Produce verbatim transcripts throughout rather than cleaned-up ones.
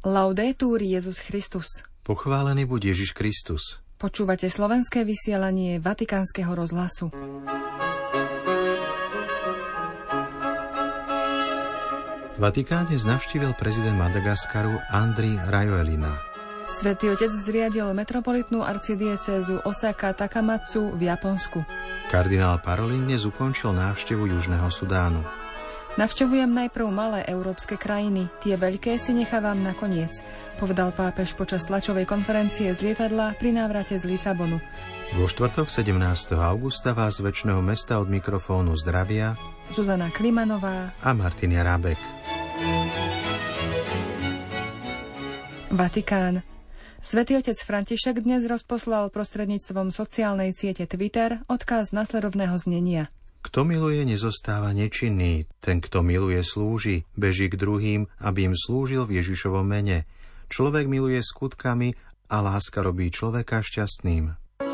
Laudetur Jesus Christus. Pochválený buď Ježiš Kristus. Počúvate slovenské vysielanie Vatikánskeho rozhlasu. V Vatikáne navštívil prezident Madagaskaru Andry Rajoelina. Svätý Otec zriadil metropolitnú arcidiecézu Osaka Takamatsu v Japonsku. Kardinál Parolin dnes ukončil návštevu Južného Sudánu. Navštevujem najprv malé európske krajiny, tie veľké si nechávam nakoniec, povedal pápež počas tlačovej konferencie z lietadla pri návrate z Lisabonu. Vo štvrtok sedemnásteho augusta vás z väčšného mesta od mikrofónu zdravia Zuzana Klimanová a Martin Jarábek. Vatikán. Svätý Otec František dnes rozposlal prostredníctvom sociálnej siete Twitter odkaz nasledovného znenia. Kto miluje, nezostáva nečinný. Ten, kto miluje, slúži, beží k druhým, aby im slúžil v Ježišovom mene. Človek miluje skutkami a láska robí človeka šťastným.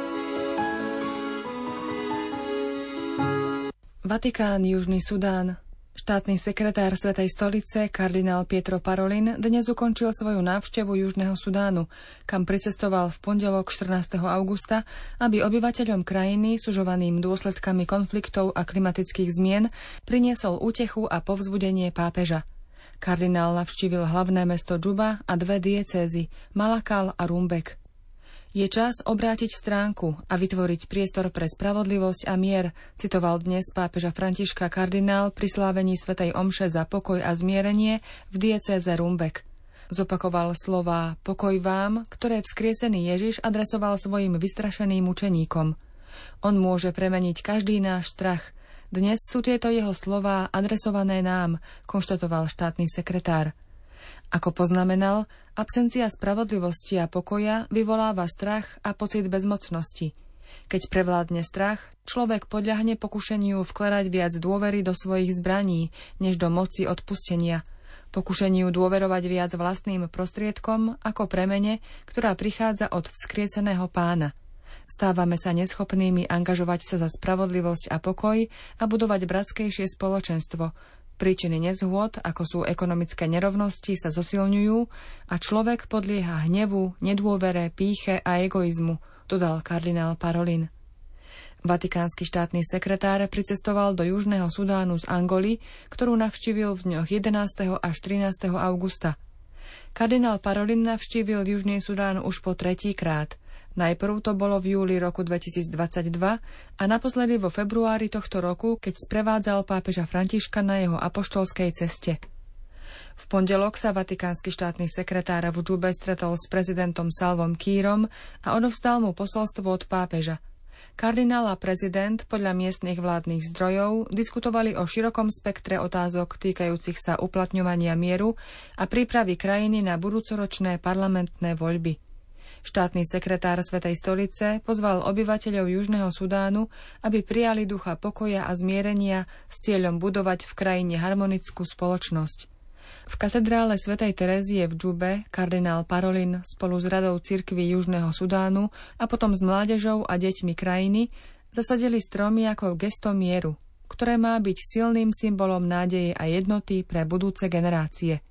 Vatikán, Južný Sudán. Štátny sekretár Svätej stolice, kardinál Pietro Parolin, dnes ukončil svoju návštevu Južného Sudánu, kam pricestoval v pondelok štrnásteho augusta, aby obyvateľom krajiny sužovaným dôsledkami konfliktov a klimatických zmien priniesol útechu a povzbudenie pápeža. Kardinál navštívil hlavné mesto Džuba a dve diecézy, Malakal a Rumbek. Je čas obrátiť stránku a vytvoriť priestor pre spravodlivosť a mier, citoval dnes pápeža Františka kardinál pri slávení svätej omše za pokoj a zmierenie v diecéze Rumbek. Zopakoval slová pokoj vám, ktoré vzkriesený Ježiš adresoval svojim vystrašeným učeníkom. On môže premeniť každý náš strach. Dnes sú tieto jeho slová adresované nám, konštatoval štátny sekretár. Ako poznamenal, absencia spravodlivosti a pokoja vyvoláva strach a pocit bezmocnosti. Keď prevládne strach, človek podľahne pokušeniu vkladať viac dôvery do svojich zbraní, než do moci odpustenia. Pokušeniu dôverovať viac vlastným prostriedkom ako premene, ktorá prichádza od vzkrieseného Pána. Stávame sa neschopnými angažovať sa za spravodlivosť a pokoj a budovať bratskejšie spoločenstvo. Príčiny nezhôd, ako sú ekonomické nerovnosti, sa zosilňujú a človek podlieha hnevu, nedôvere, pýche a egoizmu, dodal kardinál Parolin. Vatikánsky štátny sekretár pricestoval do Južného Sudánu z Angoly, ktorú navštívil v dňoch jedenásteho až trinásteho augusta. Kardinál Parolin navštívil Južný Sudán už po tretíkrát. Najprv to bolo v júli roku dvetisícdvadsaťdva a naposledy vo februári tohto roku, keď sprevádzal pápeža Františka na jeho apoštolskej ceste. V pondelok sa vatikánsky štátny sekretár v Džube stretol s prezidentom Salvom Kírom a odovzdal mu posolstvo od pápeža. Kardinál a prezident podľa miestnych vládnych zdrojov diskutovali o širokom spektre otázok týkajúcich sa uplatňovania mieru a prípravy krajiny na budúcoročné parlamentné voľby. Štátny sekretár Svätej stolice pozval obyvateľov Južného Sudánu, aby prijali ducha pokoja a zmierenia s cieľom budovať v krajine harmonickú spoločnosť. V katedrále Svätej Terézie v Džube kardinál Parolin spolu s radou cirkví Južného Sudánu a potom s mládežou a deťmi krajiny zasadili stromy ako gesto mieru, ktoré má byť silným symbolom nádeje a jednoty pre budúce generácie.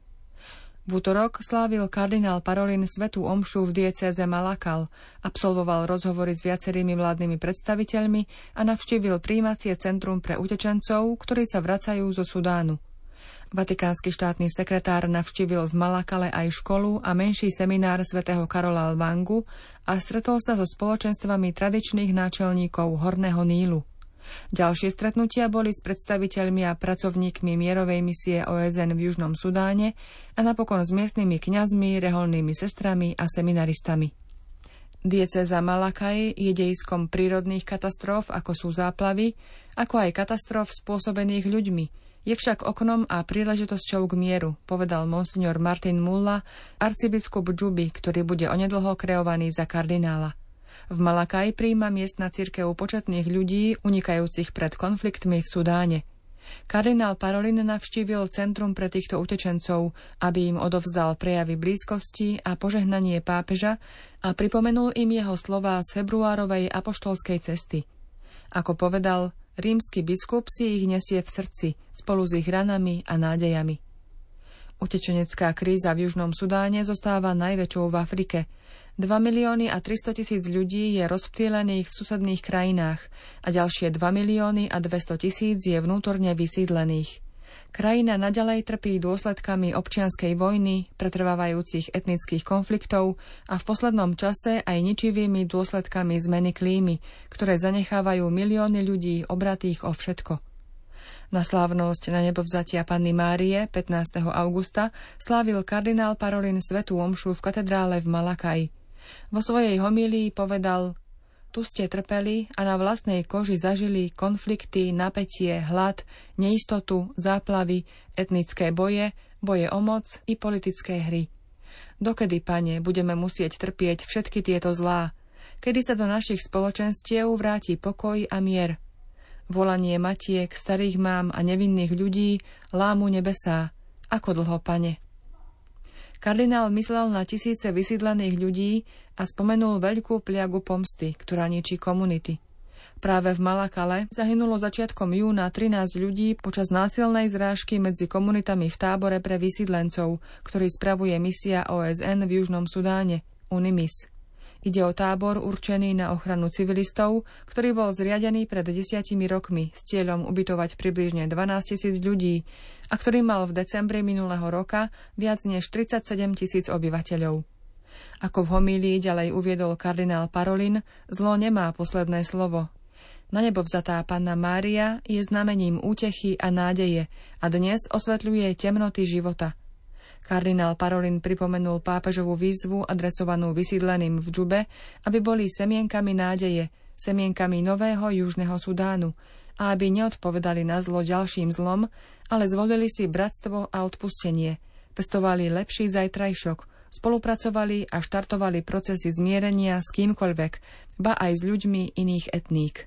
V útorok slávil kardinál Parolin svätú omšu v diecéze Malakal, absolvoval rozhovory s viacerými vládnymi predstaviteľmi a navštívil prijímacie centrum pre utečencov, ktorí sa vracajú zo Sudánu. Vatikánsky štátny sekretár navštívil v Malakale aj školu a menší seminár svätého Karola Lvangu a stretol sa so spoločenstvami tradičných náčelníkov Horného Nílu. Ďalšie stretnutia boli s predstaviteľmi a pracovníkmi mierovej misie ó es en v Južnom Sudáne a napokon s miestnymi kňazmi, reholnými sestrami a seminaristami. Diecéza Malakaj je dejiskom prírodných katastrof, ako sú záplavy, ako aj katastrof spôsobených ľuďmi. Je však oknom a príležitosťou k mieru, povedal monsignor Martin Mulla, arcibiskup Džuby, ktorý bude onedlho kreovaný za kardinála. V Malakaj prijíma miestna cirkev početných ľudí unikajúcich pred konfliktmi v Sudáne. Kardinál Parolin navštívil centrum pre týchto utečencov, aby im odovzdal prejavy blízkosti a požehnanie pápeža a pripomenul im jeho slová z februárovej apoštolskej cesty. Ako povedal, rímsky biskup si ich nesie v srdci, spolu s ich ranami a nádejami. Utečenecká kríza v Južnom Sudáne zostáva najväčšou v Afrike. dva milióny a tristo tisíc ľudí je rozptýlených v susedných krajinách a ďalšie dva milióny a dvesto tisíc je vnútorne vysídlených. Krajina naďalej trpí dôsledkami občianskej vojny, pretrvávajúcich etnických konfliktov a v poslednom čase aj ničivými dôsledkami zmeny klímy, ktoré zanechávajú milióny ľudí obratých o všetko. Na slávnosť na nebovzatia Panny Márie pätnásteho augusta slávil kardinál Parolin svätú omšu v katedrále v Malakaji. Vo svojej homílii povedal: Tu ste trpeli a na vlastnej koži zažili konflikty, napätie, hlad, neistotu, záplavy, etnické boje, boje o moc i politické hry. Dokedy, Pane, budeme musieť trpieť všetky tieto zlá? Kedy sa do našich spoločenstiev vráti pokoj a mier? Volanie matiek, starých mám a nevinných ľudí lámu nebesá. Ako dlho, Pane? Kardinál myslel na tisíce vysídlených ľudí a spomenul veľkú pliagu pomsty, ktorá ničí komunity. Práve v Malakale zahynulo začiatkom júna trinásť ľudí počas násilnej zrážky medzi komunitami v tábore pre vysídlencov, ktorý spravuje misia ó es en v Južnom Sudáne, UNIMIS. Ide o tábor určený na ochranu civilistov, ktorý bol zriadený pred desiatimi rokmi s cieľom ubytovať približne dvanásť tisíc ľudí a ktorý mal v decembri minulého roka viac než tridsaťsedem tisíc obyvateľov. Ako v homílii ďalej uviedol kardinál Parolin, zlo nemá posledné slovo. Na nebo vzatá Panna Mária je znamením útechy a nádeje a dnes osvetľuje temnoty života. Kardinál Parolin pripomenul pápežovú výzvu adresovanú vysídleným v Džube, aby boli semienkami nádeje, semienkami nového Južného Sudánu a aby neodpovedali na zlo ďalším zlom, ale zvolili si bratstvo a odpustenie, pestovali lepší zajtrajšok, spolupracovali a štartovali procesy zmierenia s kýmkoľvek, ba aj s ľuďmi iných etník.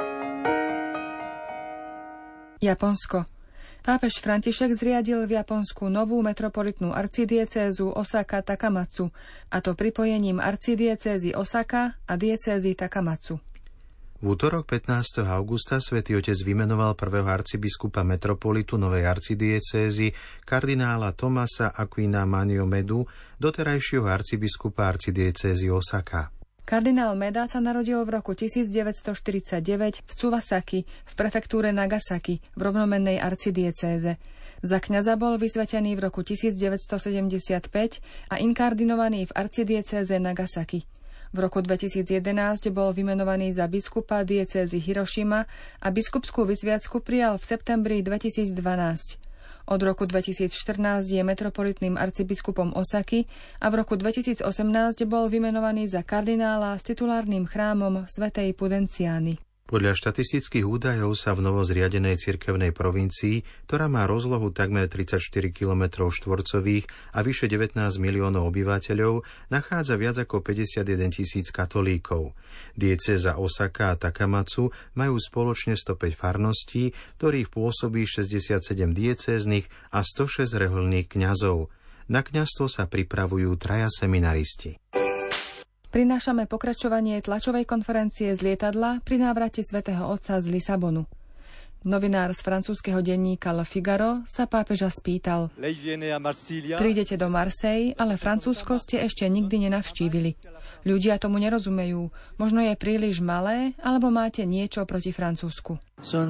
Japonsko. Pápež František zriadil v Japonsku novú metropolitnú arcidiecézu Osaka Takamatsu, a to pripojením arcidiecézy Osaka a diecézy Takamatsu. V útorok pätnásteho augusta Svätý Otec vymenoval prvého arcibiskupa metropolitu novej arcidiecézy kardinála Tomasa Aquina Manio Medu, doterajšieho arcibiskupa arcidiecézy Osaka. Kardinál Meda sa narodil v roku tisícdeväťstoštyridsaťdeväť v Tsuvasaki v prefektúre Nagasaki v rovnomennej arcidiecéze. Za kňaza bol vysvetený v roku tisícdeväťstosedemdesiatpäť a inkardinovaný v arcidiecéze Nagasaki. V roku dvetisícjedenásť bol vymenovaný za biskupa diecézy Hirošima a biskupskú vysviacku prijal v septembri dvetisícdvanásť. Od roku dvetisícštrnásť je metropolitným arcibiskupom Osaky a v roku dvetisícosemnásť bol vymenovaný za kardinála s titulárnym chrámom svätej Pudenciány. Podľa štatistických údajov sa v novozriadenej cirkevnej provincii, ktorá má rozlohu takmer tridsaťštyri kilometrov štvorcových a vyše devätnásť miliónov obyvateľov, nachádza viac ako päťdesiatjeden tisíc katolíkov. Diecéza Osaka a Takamatsu majú spoločne stopäť farností, ktorých pôsobí šesťdesiatsedem diecéznych a stošesť rehoľných kňazov. Na kňazstvo sa pripravujú traja seminaristi. Prinášame pokračovanie tlačovej konferencie z lietadla pri návrate svätého Otca z Lisabonu. Novinár z francúzskeho denníka Le Figaro sa pápeža spýtal: Prídete do Marseille, ale Francúzsko ste ešte nikdy nenavštívili. Ľudia tomu nerozumejú. Možno je príliš malé, alebo máte niečo proti Francúzsku.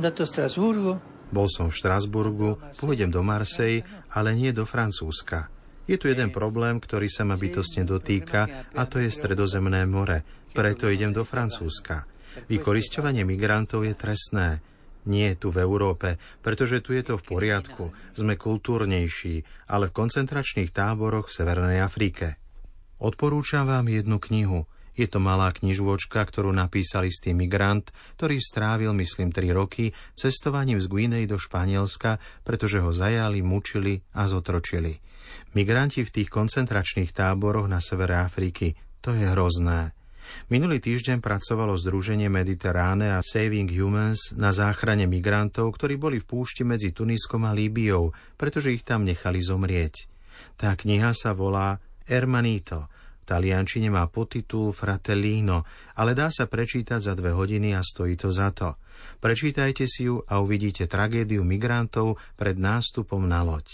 Bol som v Štrasburgu, pôjdem do Marseille, ale nie do Francúzska. Je tu jeden problém, ktorý sa ma bytostne dotýka, a to je Stredozemné more. Preto idem do Francúzska. Vykorisťovanie migrantov je trestné. Nie tu v Európe, pretože tu je to v poriadku. Sme kultúrnejší, ale v koncentračných táboroch v Severnej Afrike. Odporúčam vám jednu knihu. Je to malá knižôčka, ktorú napísal istý migrant, ktorý strávil, myslím, tri roky cestovaním z Guinei do Španielska, pretože ho zajali, mučili a zotročili. Migranti v tých koncentračných táboroch na severe Afriky, to je hrozné. Minulý týždeň pracovalo Združenie Mediterráne a Saving Humans na záchrane migrantov, ktorí boli v púšti medzi Tuniskom a Líbiou, pretože ich tam nechali zomrieť. Tá kniha sa volá Hermanito. V taliančine má podtitul Fratellino, ale dá sa prečítať za dve hodiny a stojí to za to. Prečítajte si ju a uvidíte tragédiu migrantov pred nástupom na loď.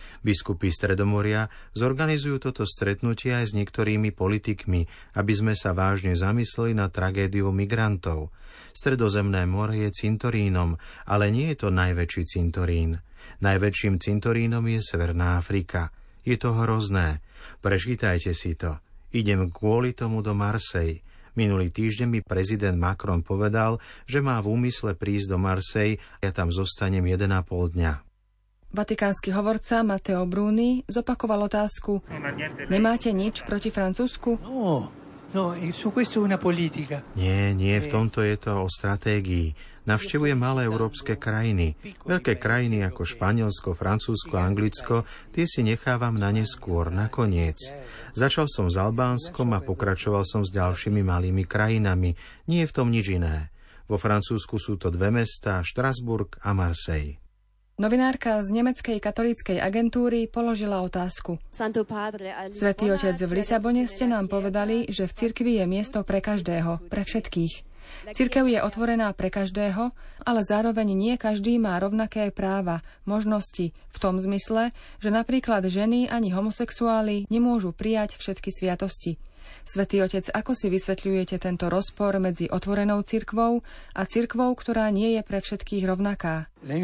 Biskupy Stredomoria zorganizujú toto stretnutie aj s niektorými politikmi, aby sme sa vážne zamysleli na tragédiu migrantov. Stredozemné more je cintorínom, ale nie je to najväčší cintorín. Najväčším cintorínom je Severná Afrika. Je to hrozné. Prečítajte si to. Idem kvôli tomu do Marseille. Minulý týždeň mi prezident Macron povedal, že má v úmysle prísť do Marseille a ja tam zostanem jeden a pol dňa. Vatikánsky hovorca Matteo Bruni zopakoval otázku: Nemáte nič proti Francúzsku? No, no, su questo una politica. Nie, nie, v tomto je to o stratégii. Navštevuje malé európske krajiny. Veľké krajiny ako Španielsko, Francúzsko, Anglicko, tie si nechávam na neskôr, nakoniec. Začal som s Albánskom a pokračoval som s ďalšími malými krajinami. Nie je v tom nič iné. Vo Francúzsku sú to dve mestá, Štrasburg a Marseille. Novinárka z nemeckej katolíckej agentúry položila otázku. Svätý Otec, v Lisabone ste nám povedali, že v cirkvi je miesto pre každého, pre všetkých. Cirkev je otvorená pre každého, ale zároveň nie každý má rovnaké práva, možnosti, v tom zmysle, že napríklad ženy ani homosexuáli nemôžu prijať všetky sviatosti. Svätý Otec, ako si vysvetľujete tento rozpor medzi otvorenou cirkvou a cirkvou, ktorá nie je pre všetkých rovnaká?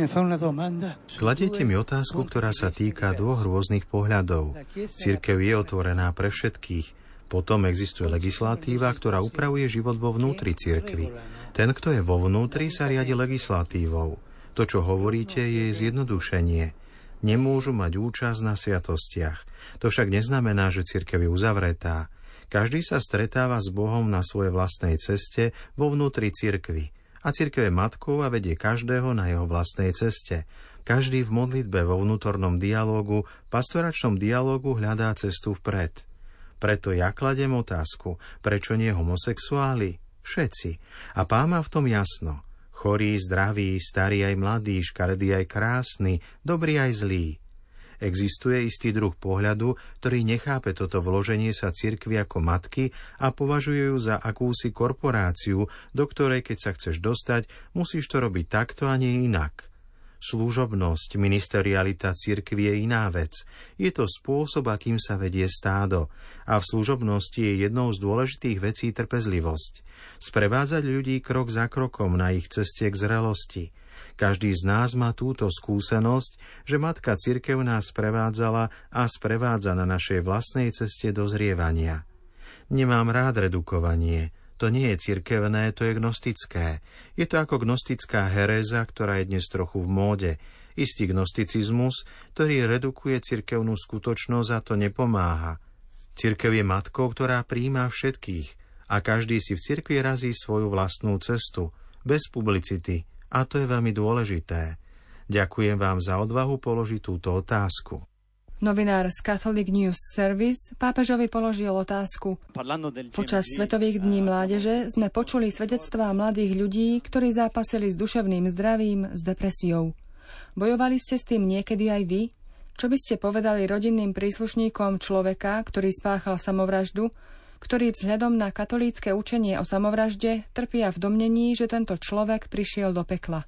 Kladiete mi otázku, ktorá sa týka dvoch rôznych pohľadov. Cirkev je otvorená pre všetkých. Potom existuje legislatíva, ktorá upravuje život vo vnútri cirkvi. Ten, kto je vo vnútri, sa riadi legislatívou. To, čo hovoríte, je zjednodušenie. Nemôžu mať účasť na sviatostiach. To však neznamená, že cirkev je uzavretá. Každý sa stretáva s Bohom na svojej vlastnej ceste vo vnútri cirkvi. A cirkev je matkou a vedie každého na jeho vlastnej ceste. Každý v modlitbe vo vnútornom dialógu, pastoračnom dialógu hľadá cestu vpred. Preto ja kladem otázku, prečo nie homosexuáli? Všetci. A Pán má v tom jasno. Chorí, zdraví, starí aj mladí, škaredí aj krásni, dobrí aj zlí. Existuje istý druh pohľadu, ktorý nechápe toto vloženie sa cirkvi ako matky a považuje ju za akúsi korporáciu, do ktorej, keď sa chceš dostať, musíš to robiť takto a nie inak. Služobnosť, ministerialita cirkvi je iná vec. Je to spôsob, akým sa vedie stádo. A v služobnosti je jednou z dôležitých vecí trpezlivosť. Sprevádzať ľudí krok za krokom na ich ceste k zrelosti. Každý z nás má túto skúsenosť, že Matka Cirkev nás sprevádzala a sprevádza na našej vlastnej ceste dozrievania. Nemám rád redukovanie. To nie je cirkevné, to je gnostické. Je to ako gnostická heréza, ktorá je dnes trochu v móde. Istý gnosticizmus, ktorý redukuje cirkevnú skutočnosť a to nepomáha. Cirkev je matkou, ktorá prijíma všetkých a každý si v cirkvi razí svoju vlastnú cestu, bez publicity. A to je veľmi dôležité. Ďakujem vám za odvahu položiť túto otázku. Novinár z Catholic News Service pápežovi položil otázku. Počas Svetových dní mládeže sme počuli svedectvá mladých ľudí, ktorí zápasili s duševným zdravím, s depresiou. Bojovali ste s tým niekedy aj vy? Čo by ste povedali rodinným príslušníkom človeka, ktorý spáchal samovraždu, ktorí vzhľadom na katolícke učenie o samovražde trpia v domnení, že tento človek prišiel do pekla?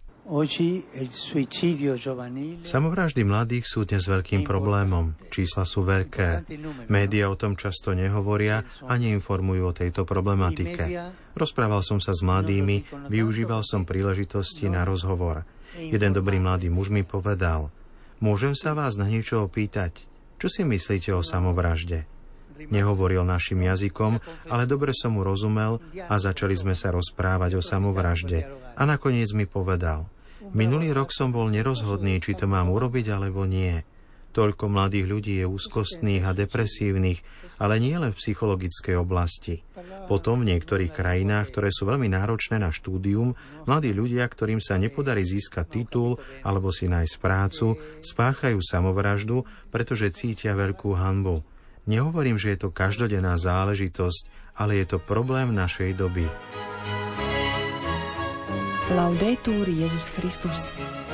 Samovraždy mladých sú dnes veľkým problémom. Čísla sú veľké. Média o tom často nehovoria a neinformujú o tejto problematike. Rozprával som sa s mladými, využíval som príležitosti na rozhovor. Jeden dobrý mladý muž mi povedal: Môžem sa vás na niečo opýtať? Čo si myslíte o samovražde? Nehovoril našim jazykom, ale dobre som mu rozumel a začali sme sa rozprávať o samovražde. A nakoniec mi povedal: Minulý rok som bol nerozhodný, či to mám urobiť alebo nie. Toľko mladých ľudí je úzkostných a depresívnych, ale nie len v psychologickej oblasti. Potom v niektorých krajinách, ktoré sú veľmi náročné na štúdium, mladí ľudia, ktorým sa nepodarí získať titul alebo si nájsť prácu, spáchajú samovraždu, pretože cítia veľkú hanbu. Nehovorím, že je to každodenná záležitosť, ale je to problém našej doby. Laudetur Jesus Christus.